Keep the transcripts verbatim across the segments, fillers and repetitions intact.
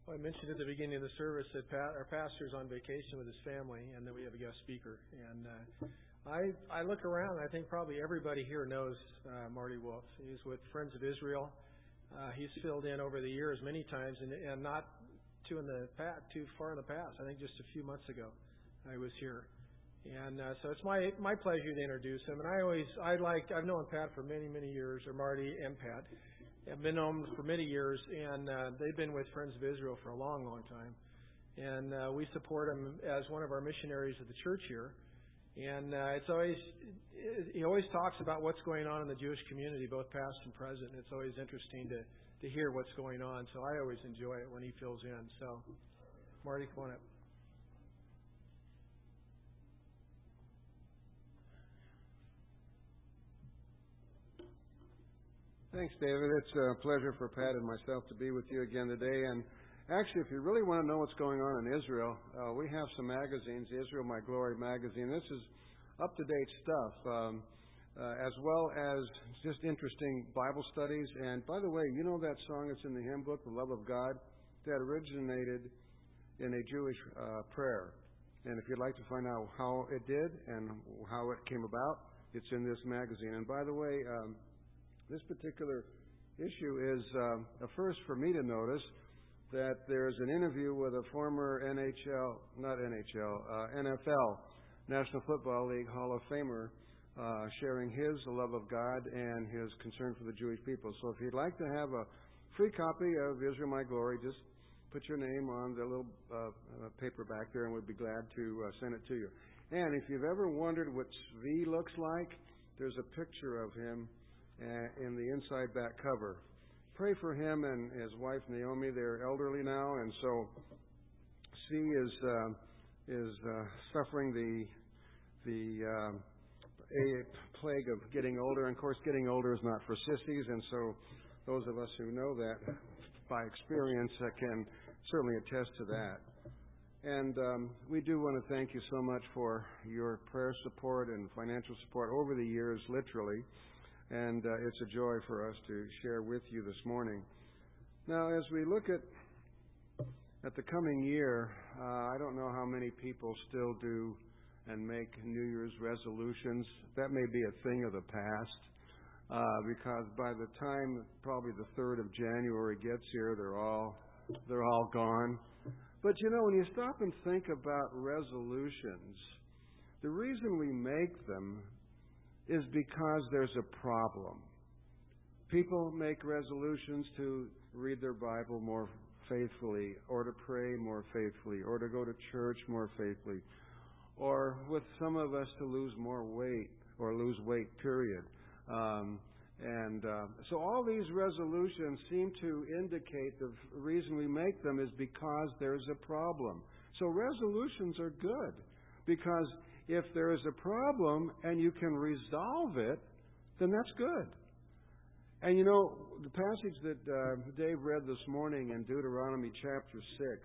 Well, I mentioned at the beginning of the service that Pat, our pastor's on vacation with his family, and that we have a guest speaker. And uh, I I look around, I think probably everybody here knows uh, Marty Wolf. He's with Friends of Israel. Uh, he's filled in over the years many times, and, and not too in the past, too far in the past. I think just a few months ago, I was here, and uh, so it's my my pleasure to introduce him. And I always I like I've known Pat for many many years, or Marty and Pat. I've been known for many years, and uh, they've been with Friends of Israel for a long, long time. And uh, we support him as one of our missionaries of the church here. And uh, it's always he always talks about what's going on in the Jewish community, both past and present. It's always interesting to, to hear what's going on. So I always enjoy it when he fills in. So, Marty, come on up. Thanks, David. It's a pleasure for Pat and myself to be with you again today. And actually, if you really want to know what's going on in Israel, uh, we have some magazines, the Israel My Glory magazine. This is up-to-date stuff, um, uh, as well as just interesting Bible studies. And by the way, you know that song that's in the hymn book, The Love of God? That originated in a Jewish uh, prayer. And if you'd like to find out how it did and how it came about, it's in this magazine. And by the way, um, this particular issue is um, a first for me to notice that there's an interview with a former N H L, not N H L, uh, N F L, National Football League Hall of Famer, uh, sharing his love of God and his concern for the Jewish people. So if you'd like to have a free copy of Israel My Glory, just put your name on the little uh, uh, paper back there, and we'd be glad to uh, send it to you. And if you've ever wondered what Zvi looks like, there's a picture of him in the inside back cover. Pray for him and his wife Naomi. They're elderly now, and so C is uh, is uh, suffering the the uh, a plague of getting older. And of course, getting older is not for sissies, and so those of us who know that by experience uh, can certainly attest to that. And um, we do want to thank you so much for your prayer support and financial support over the years, literally. And uh, it's a joy for us to share with you this morning. Now, as we look at at the coming year, uh, I don't know how many people still do and make New Year's resolutions. That may be a thing of the past, uh, because by the time probably the third of January gets here, they're all they're all gone. But you know, when you stop and think about resolutions, the reason we make them is because there's a problem. People make resolutions to read their Bible more faithfully, or to pray more faithfully, or to go to church more faithfully, or with some of us to lose more weight, or lose weight, period. Um, and uh, so all these resolutions seem to indicate the reason we make them is because there's a problem. So resolutions are good, because if there is a problem and you can resolve it, then that's good. And you know, the passage that uh, Dave read this morning in Deuteronomy chapter six,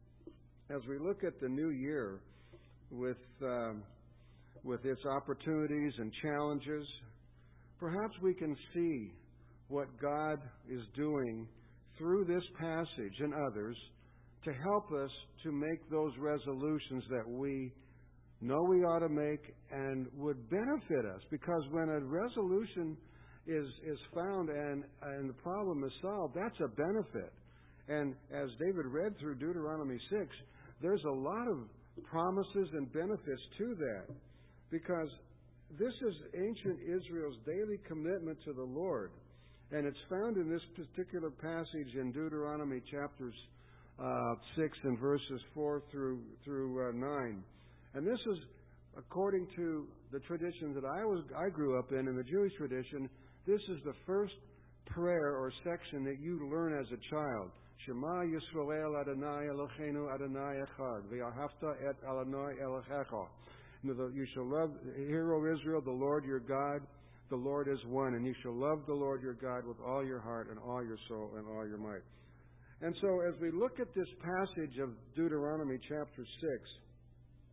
as we look at the new year with um, with its opportunities and challenges, perhaps we can see what God is doing through this passage and others to help us to make those resolutions that we know we ought to make and would benefit us. Because when a resolution is is found and, and the problem is solved, that's a benefit. And as David read through Deuteronomy six, there's a lot of promises and benefits to that. Because this is ancient Israel's daily commitment to the Lord. And it's found in this particular passage in Deuteronomy chapters uh, six and verses four through, through uh, nine. And this is, according to the tradition that I was I grew up in, in the Jewish tradition, this is the first prayer or section that you learn as a child. Shema Yisrael Adonai Eloheinu Adonai Echad V'ahavta et Adonai Elohecha. You shall love, hear, O Israel, the Lord your God, the Lord is one, and you shall love the Lord your God with all your heart and all your soul and all your might. And so as we look at this passage of Deuteronomy chapter six,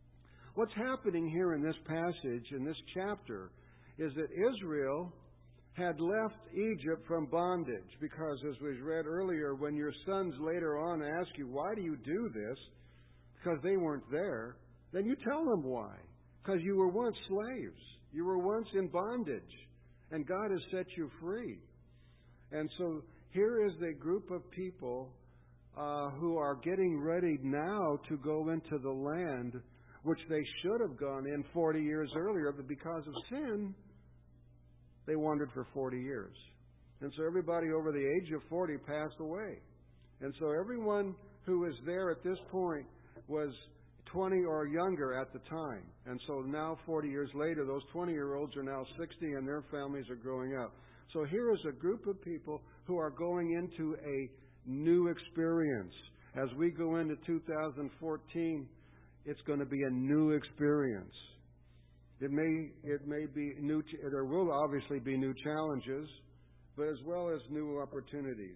what's happening here in this passage, in this chapter, is that Israel had left Egypt from bondage. Because, as was read earlier, when your sons later on ask you, why do you do this? Because they weren't there, then you tell them why. Because you were once slaves. You were once in bondage. And God has set you free. And so here is a group of people uh, who are getting ready now to go into the land which they should have gone in forty years earlier, but because of sin, they wandered for forty years. And so everybody over the age of forty passed away. And so everyone who was there at this point was twenty or younger at the time. And so now, forty years later, those twenty-year-olds are now sixty and their families are growing up. So here is a group of people who are going into a new experience. As we go into two thousand fourteen, it's going to be a new experience. It may it may be new. There will obviously be new challenges, but as well as new opportunities.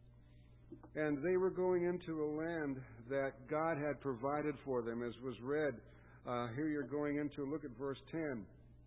And they were going into a land that God had provided for them, as was read. Uh, here you're going into, look at verse ten.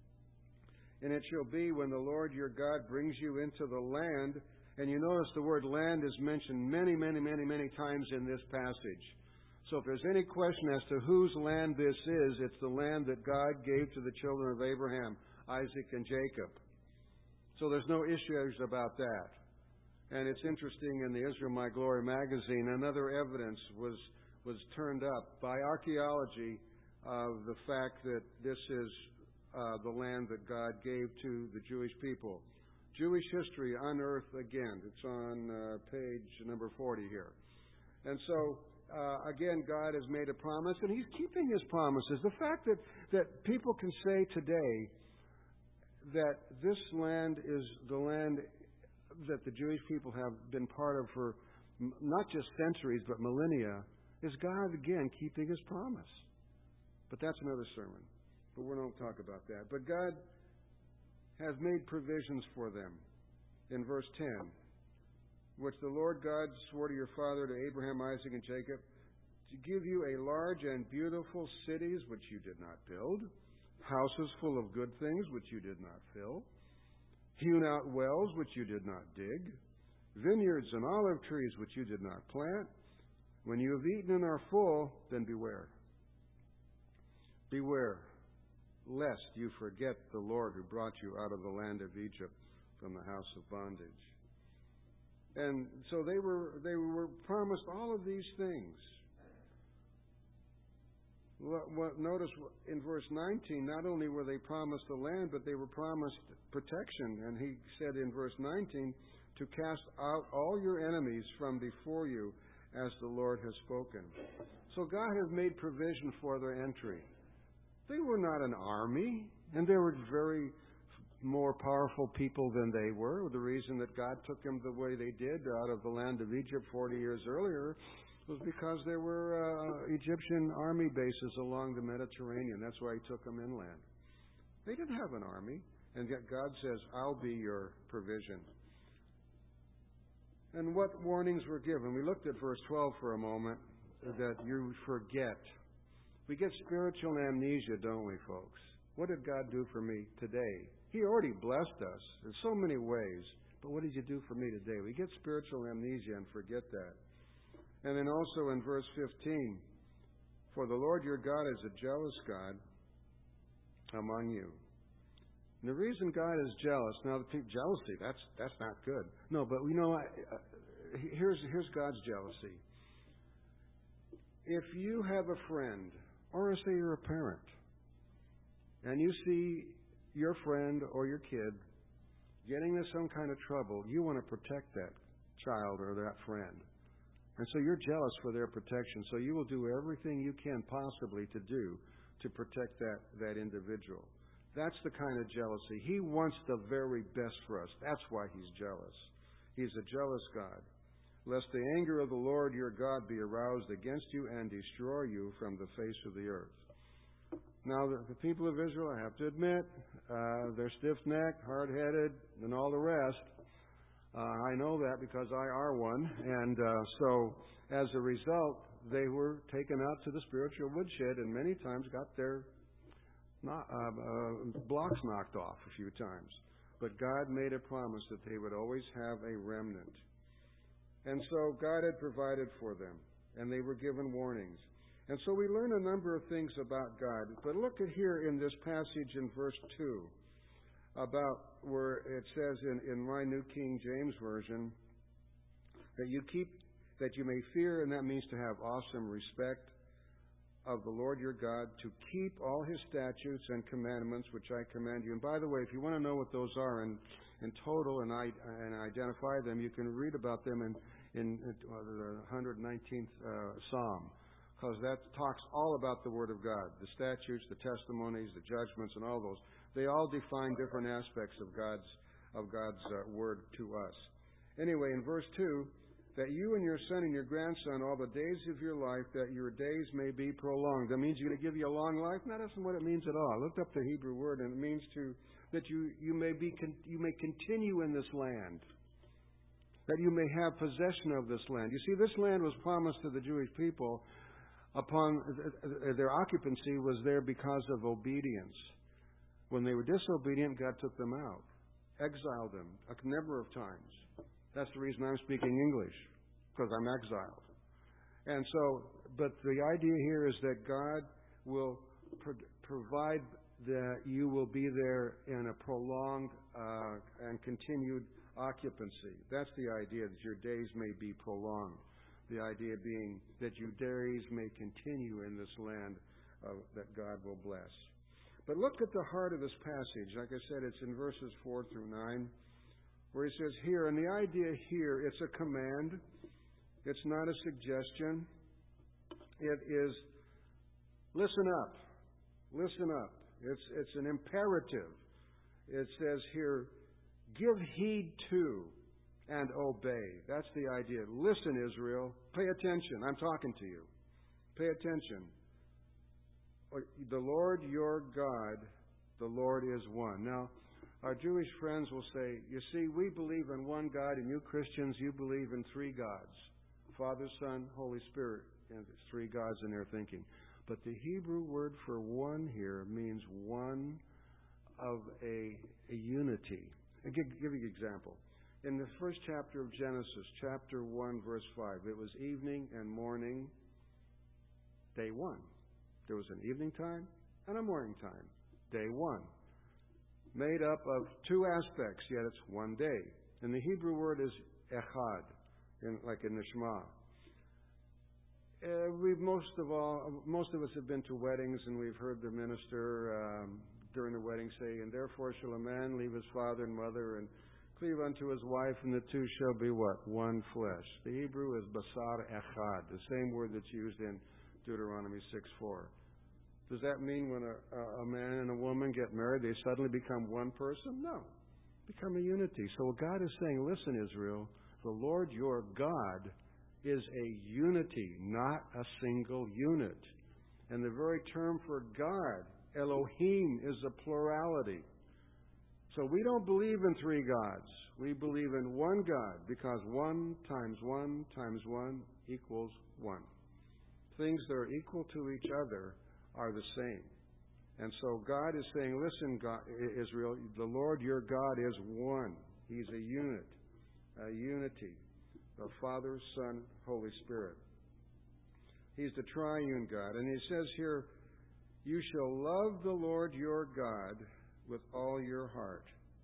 And it shall be when the Lord your God brings you into the land, and you notice the word land is mentioned many, many, many, many times in this passage. So if there's any question as to whose land this is, it's the land that God gave to the children of Abraham, Isaac, and Jacob. So there's no issues about that. And it's interesting, in the Israel My Glory magazine, another evidence was was turned up by archaeology of the fact that this is uh, the land that God gave to the Jewish people. Jewish history unearthed again. It's on uh, page number forty here. And so, uh, again, God has made a promise, and He's keeping His promises. The fact that, that people can say today that this land is the land that the Jewish people have been part of for not just centuries, but millennia, is God, again, keeping His promise. But that's another sermon. But we won't talk about that. But God has made provisions for them. In verse ten, which the Lord God swore to your father, to Abraham, Isaac, and Jacob, to give you a large and beautiful cities which you did not build, houses full of good things which you did not fill, hewn out wells which you did not dig, vineyards and olive trees which you did not plant. When you have eaten and are full, then beware. Beware, lest you forget the Lord who brought you out of the land of Egypt from the house of bondage. And so they were they were promised all of these things. Notice in verse nineteen, not only were they promised the land, but they were promised protection. And he said in verse nineteen, to cast out all your enemies from before you, as the Lord has spoken. So God has made provision for their entry. They were not an army, and they were very more powerful people than they were. The reason that God took them the way they did out of the land of Egypt forty years earlier was because there were uh, Egyptian army bases along the Mediterranean. That's why He took them inland. They didn't have an army, and yet God says, I'll be your provision. And what warnings were given? We looked at verse twelve for a moment, that you forget. We get spiritual amnesia, don't we, folks? What did God do for me today? He already blessed us in so many ways, but what did you do for me today? We get spiritual amnesia and forget that. And then also in verse fifteen, for the Lord your God is a jealous God among you. And the reason God is jealous, now the people, jealousy, that's that's not good. No, but we know, uh, here's here's God's jealousy. If you have a friend, or say you're a parent, and you see your friend or your kid getting into some kind of trouble, you want to protect that child or that friend. And so you're jealous for their protection. So you will do everything you can possibly to do to protect that, that individual. That's the kind of jealousy. He wants the very best for us. That's why He's jealous. He's a jealous God. Lest the anger of the Lord your God be aroused against you and destroy you from the face of the earth. Now, the, the people of Israel, I have to admit, uh, they're stiff-necked, hard-headed, and all the rest. Uh, I know that because I are one. And uh, so, as a result, they were taken out to the spiritual woodshed and many times got their not, uh, uh, blocks knocked off a few times. but God made a promise that they would always have a remnant. And so God had provided for them, and they were given warnings. And so we learn a number of things about God. But look at here in this passage in verse two, about where it says in, in my New King James Version, that you keep, that you may fear, and that means to have awesome respect of the Lord your God, to keep all His statutes and commandments, which I command you. And by the way, if you want to know what those are in, in total and, I, and identify them, you can read about them in, in uh, the one hundred nineteenth uh, Psalm, because that talks all about the Word of God, the statutes, the testimonies, the judgments, and all those. They all define different aspects of God's of God's uh, Word to us. Anyway, in verse two, that you and your son and your grandson, all the days of your life, that your days may be prolonged. That means He's going to give you a long life? No, that's not what it means at all. I looked up the Hebrew word, and it means to that you, you may be you may continue in this land, that you may have possession of this land. You see, this land was promised to the Jewish people. Upon their occupancy was there because of obedience. When they were disobedient, God took them out, exiled them a number of times. That's the reason I'm speaking English, because I'm exiled. And so, but the idea here is that God will pro- provide that you will be there in a prolonged uh, and continued occupancy. That's the idea, that your days may be prolonged. The idea being that your days may continue in this land uh, that God will bless. But look at the heart of this passage. Like I said, it's in verses four through nine. Where he says here, and the idea here, it's a command. It's not a suggestion. It is, listen up. Listen up. It's, it's an imperative. It says here, give heed to and obey. That's the idea. Listen, Israel. Pay attention. I'm talking to you. Pay attention. The Lord your God, the Lord is one. Now, our Jewish friends will say, you see, we believe in one God, and you Christians, you believe in three gods. Father, Son, Holy Spirit. And there's three gods in their thinking. But the Hebrew word for one here means one of a, a unity. I'll give, give you an example. In the first chapter of Genesis, chapter one, verse five, it was evening and morning, day one. There was an evening time and a morning time, day one. Made up of two aspects, yet it's one day. And the Hebrew word is echad, in, like in the Shema. Uh, we've most of all, most of us have been to weddings, and we've heard the minister um, during the wedding say, "And therefore shall a man leave his father and mother and cleave unto his wife, and the two shall be what? One flesh." The Hebrew is basar echad, the same word that's used in Deuteronomy six four. Does that mean when a, a man and a woman get married, they suddenly become one person? No. Become a unity. So God is saying, listen, Israel, the Lord your God is a unity, not a single unit. And the very term for God, Elohim, is a plurality. So we don't believe in three gods. We believe in one God, because one times one times one equals one. Things that are equal to each other are the same. And so God is saying, listen, God, Israel, the Lord your God is one. He's a unit, a unity, the Father, Son, Holy Spirit. He's the triune God. And he says here, you shall love the Lord your God with all your heart.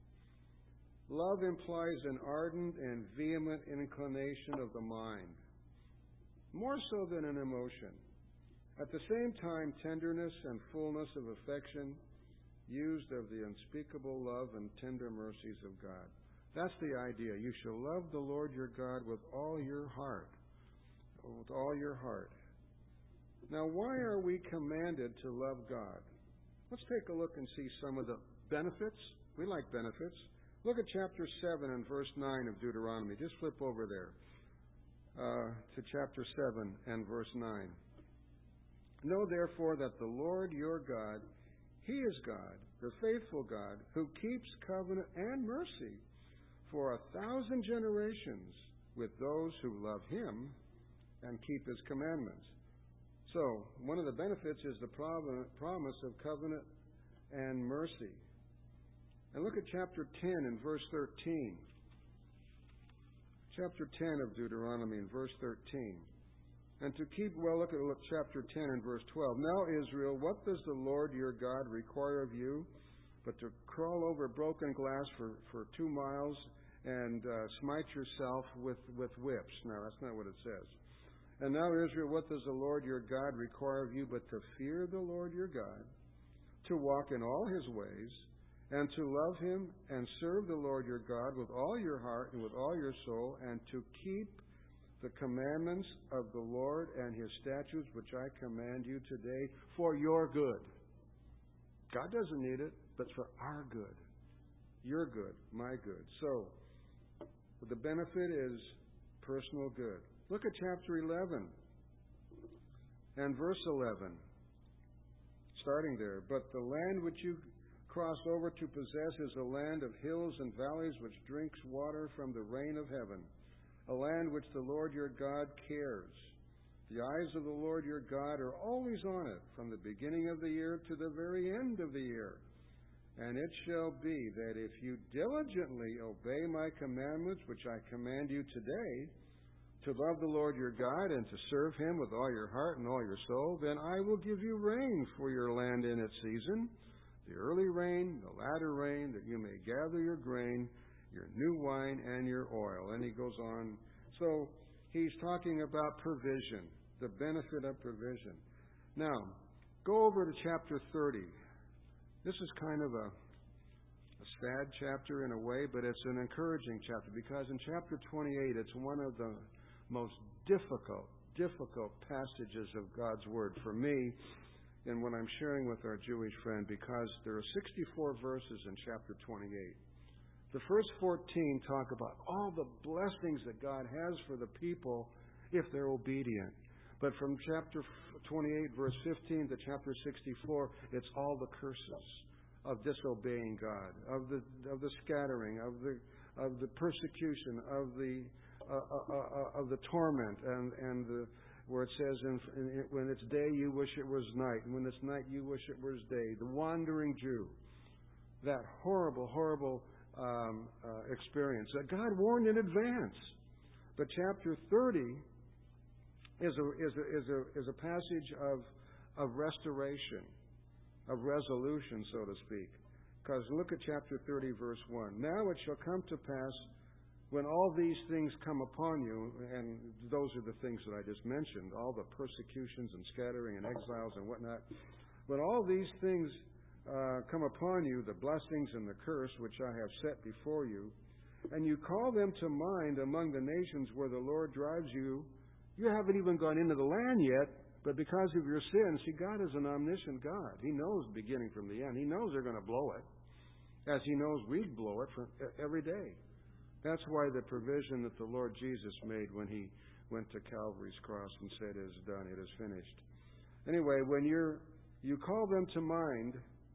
Love implies an ardent and vehement inclination of the mind, more so than an emotion. At the same time, tenderness and fullness of affection, used of the unspeakable love and tender mercies of God. That's the idea. You shall love the Lord your God with all your heart. With all your heart. Now, why are we commanded to love God? Let's take a look and see some of the benefits. We like benefits. Look at chapter seven and verse nine of Deuteronomy. Just flip over there uh, to chapter seven and verse nine. Know therefore that the Lord your God, He is God, the faithful God, who keeps covenant and mercy for a thousand generations with those who love Him and keep His commandments. So, one of the benefits is the promise of covenant and mercy. And look at chapter ten and verse thirteen. Chapter ten of Deuteronomy and verse thirteen. And to keep well, look at chapter ten and verse twelve. Now, Israel, what does the Lord your God require of you but to crawl over broken glass for, for two miles and uh, smite yourself with, with whips? No, that's not what it says. And now, Israel, what does the Lord your God require of you but to fear the Lord your God, to walk in all his ways, and to love him and serve the Lord your God with all your heart and with all your soul, and to keep the commandments of the Lord and his statutes, which I command you today, for your good. God doesn't need it, but for our good. Your good, my good. So, the benefit is personal good. Look at chapter eleven and verse eleven. Starting there. But the land which you cross over to possess is a land of hills and valleys which drinks water from the rain of heaven. A land which the Lord your God cares. The eyes of the Lord your God are always on it, from the beginning of the year to the very end of the year. And it shall be that if you diligently obey my commandments, which I command you today, to love the Lord your God and to serve him with all your heart and all your soul, then I will give you rain for your land in its season, the early rain, the latter rain, that you may gather your grain, your new wine, and your oil. And he goes on. So he's talking about provision, the benefit of provision. Now, go over to chapter thirty. This is kind of a, a sad chapter in a way, but it's an encouraging chapter, because in chapter twenty-eight, it's one of the most difficult, difficult passages of God's Word for me and when I'm sharing with our Jewish friend, because there are sixty-four verses in chapter twenty-eight. The first fourteen talk about all the blessings that God has for the people if they're obedient. But from chapter twenty-eight, verse fifteen to chapter sixty-four, it's all the curses of disobeying God, of the of the scattering, of the of the persecution, of the uh, uh, uh, of the torment, and and the, where it says, in, in, when it's day you wish it was night, and when it's night you wish it was day. The wandering Jew, that horrible, horrible um, uh, experience that God warned in advance. But chapter thirty is a is a is a is a passage of of restoration, of resolution, so to speak. Because look at chapter thirty, verse one. Now it shall come to pass, when all these things come upon you, and those are the things that I just mentioned, all the persecutions and scattering and exiles and whatnot, when all these things uh, come upon you, the blessings and the curse which I have set before you, and you call them to mind among the nations where the Lord drives you, you haven't even gone into the land yet, but because of your sins, see, God is an omniscient God. He knows the beginning from the end. He knows they're going to blow it, as He knows we'd blow it for every day. That's why the provision that the Lord Jesus made when He went to Calvary's cross and said, "It is done, it is finished." Anyway, when you're you call them to mind,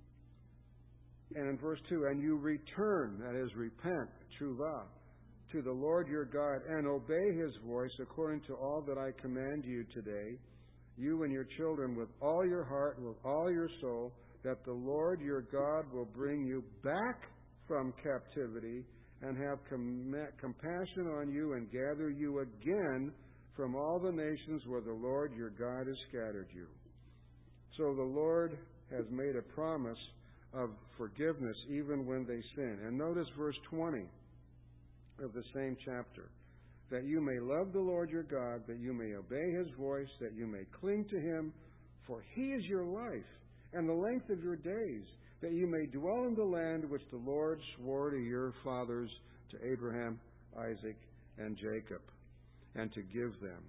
and in verse two, and you return, that is, repent, tshuva, to the Lord your God, and obey His voice according to all that I command you today, you and your children, with all your heart and with all your soul, that the Lord your God will bring you back from captivity and have com- compassion on you and gather you again from all the nations where the Lord your God has scattered you. So the Lord has made a promise of forgiveness even when they sin. And notice verse twenty of the same chapter. That you may love the Lord your God, that you may obey His voice, that you may cling to Him, for He is your life and the length of your days, that you may dwell in the land which the Lord swore to your fathers, to Abraham, Isaac, and Jacob, and to give them.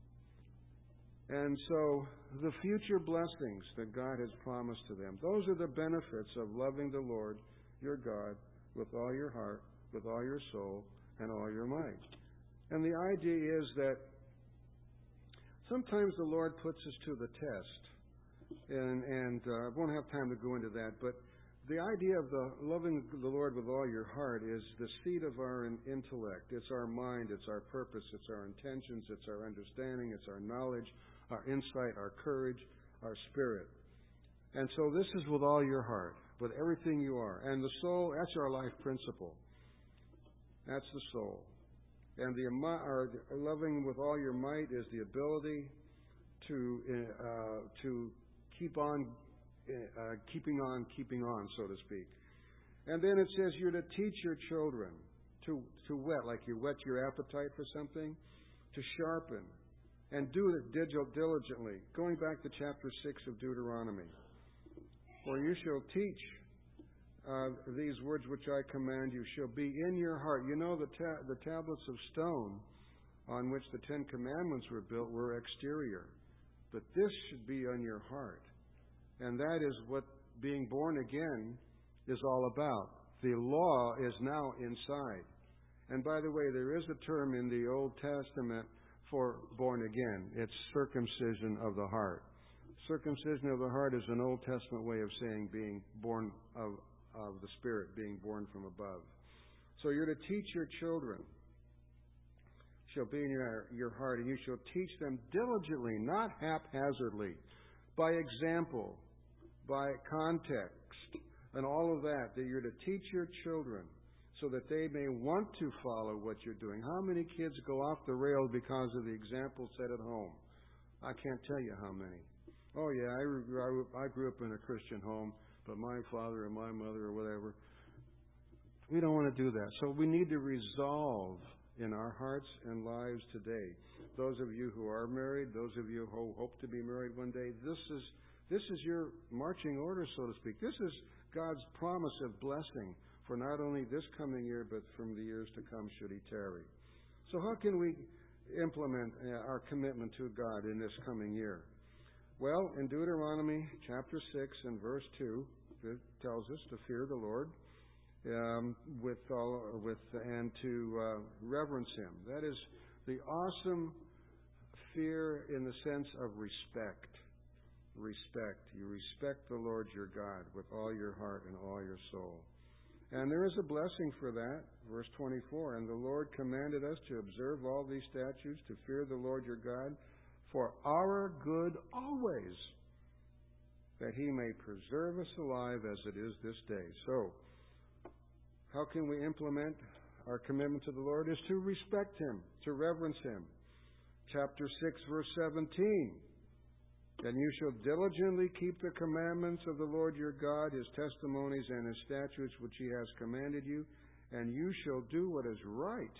And so, the future blessings that God has promised to them, those are the benefits of loving the Lord your God with all your heart, with all your soul, and all your might. And the idea is that sometimes the Lord puts us to the test. And, and uh, I won't have time to go into that, but the idea of the loving the Lord with all your heart is the seat of our intellect. It's our mind, it's our purpose, it's our intentions, it's our understanding, it's our knowledge, our insight, our courage, our spirit. And so this is with all your heart, with everything you are. And the soul, that's our life principle. That's the soul. And the or loving with all your might is the ability to uh, to keep on uh, keeping on keeping on, so to speak. And then it says you're to teach your children to to whet, like you whet your appetite for something, to sharpen, and do it diligently. Going back to chapter six of Deuteronomy, for you shall teach uh, these words which I command you shall be in your heart. You know the ta- the tablets of stone on which the Ten Commandments were built were exterior, but this should be on your heart, and that is what being born again is all about. The law is now inside. And by the way, there is a term in the Old Testament for born again. It's circumcision of the heart. Circumcision of the heart is an Old Testament way of saying being born of, of the Spirit, being born from above. So you're to teach your children, shall be in your, your heart, and you shall teach them diligently, not haphazardly, by example, by context, and all of that, that you're to teach your children so that they may want to follow what you're doing. How many kids go off the rails because of the example set at home? I can't tell you how many. Oh, yeah, I, I grew up in a Christian home, but my father or my mother or whatever. We don't want to do that. So we need to resolve in our hearts and lives today. Those of you who are married, those of you who hope to be married one day, this is this is your marching order, so to speak. This is God's promise of blessing for not only this coming year, but from the years to come should He tarry. So how can we implement our commitment to God in this coming year? Well, in Deuteronomy chapter six and verse two, it tells us to fear the Lord um, with all, with and to uh, reverence Him. That is the awesome fear in the sense of respect. Respect. You respect the Lord your God with all your heart and all your soul. And there is a blessing for that. Verse twenty-four, and the Lord commanded us to observe all these statutes, to fear the Lord your God, for our good always, that He may preserve us alive as it is this day. So, how can we implement our commitment to the Lord? Is to respect Him, to reverence Him. Chapter six, verse seventeen. And you shall diligently keep the commandments of the Lord your God, His testimonies and His statutes which He has commanded you, and you shall do what is right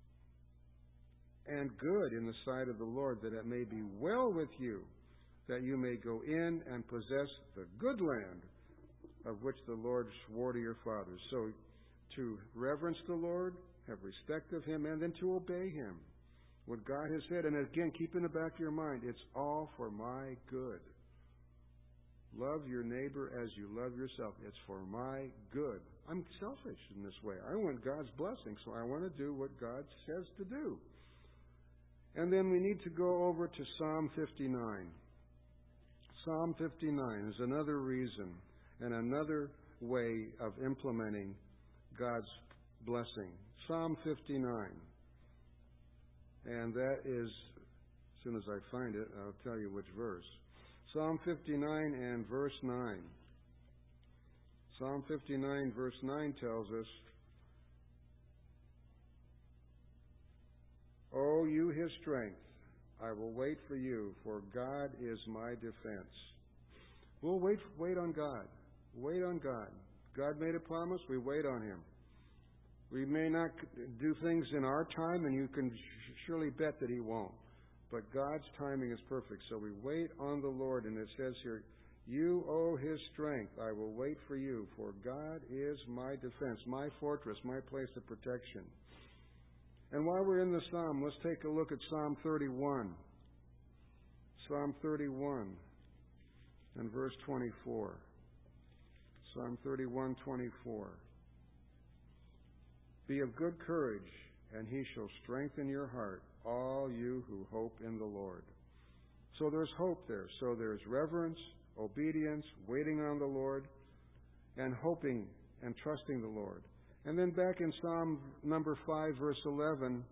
and good in the sight of the Lord, that it may be well with you, that you may go in and possess the good land of which the Lord swore to your fathers. So, to reverence the Lord, have respect of Him, and then to obey Him. What God has said, and again, keep in the back of your mind, it's all for my good. Love your neighbor as you love yourself. It's for my good. I'm selfish in this way. I want God's blessing, so I want to do what God says to do. And then we need to go over to Psalm fifty-nine. Psalm fifty-nine is another reason and another way of implementing God's blessing. Psalm fifty-nine. And that is, as soon as I find it, I'll tell you which verse. Psalm fifty-nine and verse nine. Psalm fifty-nine verse nine tells us, O you His strength, I will wait for you, for God is my defense. We'll wait, wait on God. Wait on God. God made a promise, we wait on Him. We may not do things in our time, and you can surely bet that He won't. But God's timing is perfect. So we wait on the Lord, and it says here, you owe His strength. I will wait for you, for God is my defense, my fortress, my place of protection. And while we're in the Psalm, let's take a look at Psalm thirty-one. Psalm thirty-one and verse twenty-four. Psalm thirty-one, twenty-four. Be of good courage, and He shall strengthen your heart, all you who hope in the Lord. So there's hope there. So there's reverence, obedience, waiting on the Lord, and hoping and trusting the Lord. And then back in Psalm number five, verse eleven,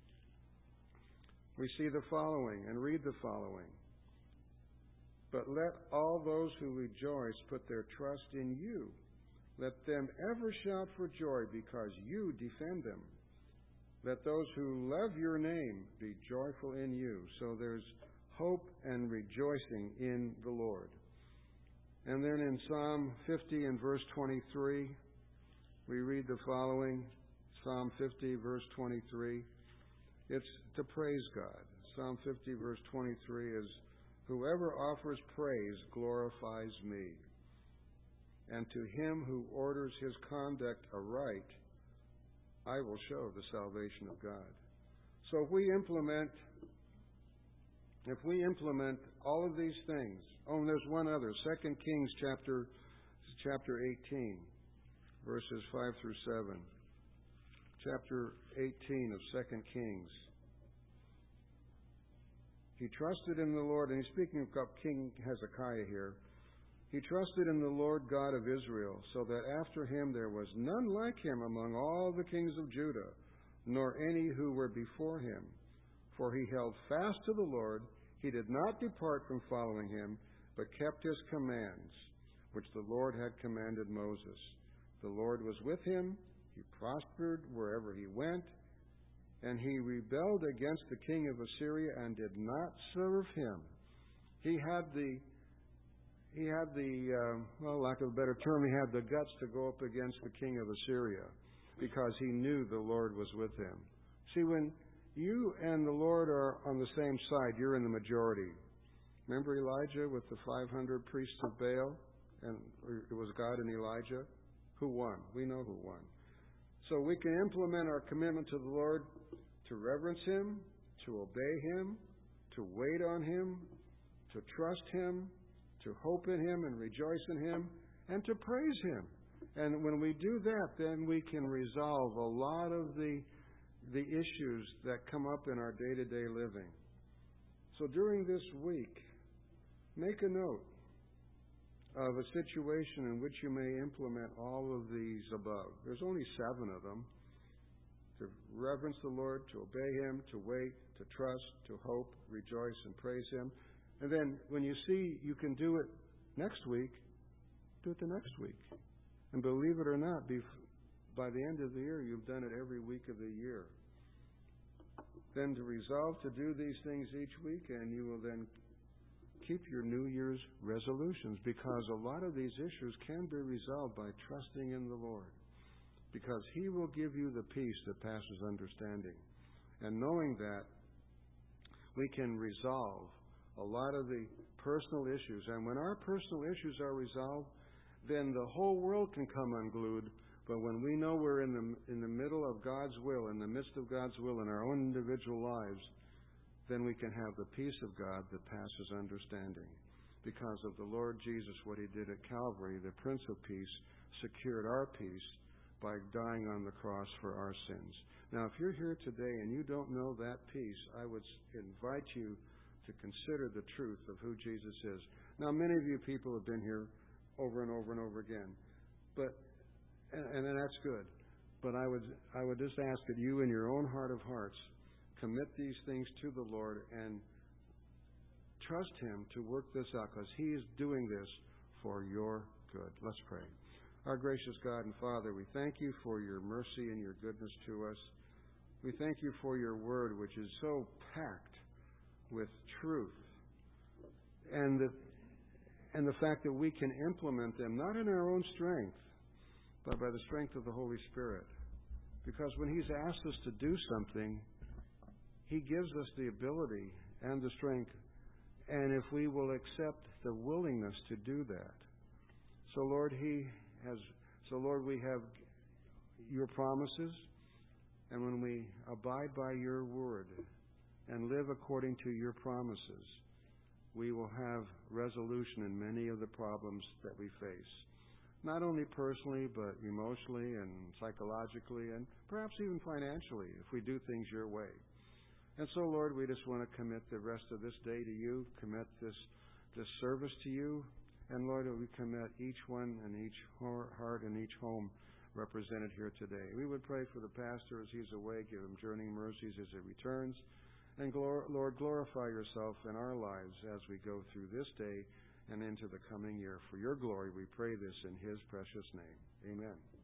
we see the following, and read the following. But let all those who rejoice put their trust in you, Let them ever shout for joy because you defend them. Let those who love your name be joyful in you. So there's hope and rejoicing in the Lord. And then in Psalm fifty and verse twenty-three, we read the following. Psalm fifty, verse twenty-three. It's to praise God. Psalm fifty, verse twenty-three is, whoever offers praise glorifies me. And to him who orders his conduct aright, I will show the salvation of God. So if we implement, if we implement all of these things, oh, and there's one other, Second Kings chapter, chapter eighteen, verses five through seven. Chapter eighteen of Second Kings. He trusted in the Lord, and he's speaking of King Hezekiah here. He trusted in the Lord God of Israel, so that after him there was none like him among all the kings of Judah, nor any who were before him. For he held fast to the Lord, he did not depart from following him, but kept his commands, which the Lord had commanded Moses. The Lord was with him, he prospered wherever he went, and he rebelled against the king of Assyria and did not serve him. He had the He had the, uh, well, lack of a better term, he had the guts to go up against the king of Assyria because he knew the Lord was with him. See, when you and the Lord are on the same side, you're in the majority. Remember Elijah with the five hundred priests of Baal? And it was God and Elijah? Who won? We know who won. So we can implement our commitment to the Lord to reverence him, to obey him, to wait on him, to trust him, to hope in him and rejoice in him, and to praise him. And when we do that, then we can resolve a lot of the, the issues that come up in our day-to-day living. So during this week, make a note of a situation in which you may implement all of these above. There's only seven of them. To reverence the Lord, to obey him, to wait, to trust, to hope, rejoice, and praise him. And then when you see you can do it next week, do it the next week. And believe it or not, by the end of the year, you've done it every week of the year. Then to resolve to do these things each week, and you will then keep your New Year's resolutions, because a lot of these issues can be resolved by trusting in the Lord, because he will give you the peace that passes understanding. And knowing that, we can resolve a lot of the personal issues. And when our personal issues are resolved, then the whole world can come unglued. But when we know we're in the in the middle of God's will, in the midst of God's will in our own individual lives, then we can have the peace of God that passes understanding. Because of the Lord Jesus, what he did at Calvary, the Prince of Peace secured our peace by dying on the cross for our sins. Now, if you're here today and you don't know that peace, I would invite you to consider the truth of who Jesus is. Now, many of you people have been here over and over and over again, but and, and that's good. But I would I would just ask that you, in your own heart of hearts, commit these things to the Lord and trust him to work this out, because he is doing this for your good. Let's pray. Our gracious God and Father, we thank you for your mercy and your goodness to us. We thank you for your word, which is so packed with truth, and the and the fact that we can implement them not in our own strength, but by the strength of the Holy Spirit. Because when he's asked us to do something, he gives us the ability and the strength, and if we will accept the willingness to do that. So Lord, he has so Lord, we have your promises, and when we abide by your word and live according to your promises, we will have resolution in many of the problems that we face. Not only personally, but emotionally and psychologically and perhaps even financially, if we do things your way. And so, Lord, we just want to commit the rest of this day to you, commit this, this service to you, and Lord, we commit each one and each heart and each home represented here today. We would pray for the pastor as he's away, give him journeying mercies as he returns. And glor- Lord, glorify yourself in our lives as we go through this day and into the coming year. For your glory, we pray this in His precious name. Amen.